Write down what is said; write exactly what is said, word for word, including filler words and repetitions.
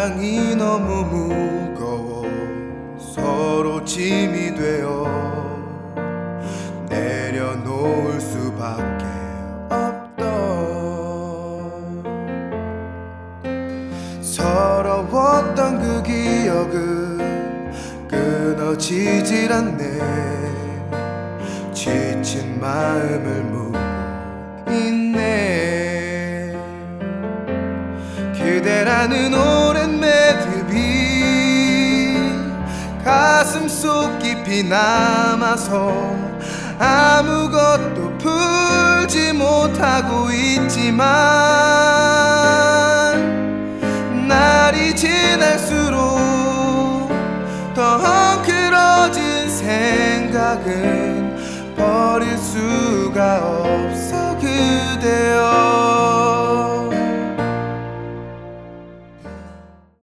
사랑이 너무 무거워 서로 짐이 되어 내려놓을 수밖에 없던 서러웠던 그 기억은 끊어지질 않네. 지친 마음을 묻고 있네. 그대라는 오랜 매듭이 가슴 속 깊이 남아서 아무것도 풀지 못하고 있지만 날이 지날수록 더 헝클어진 생각은 버릴 수가 없어.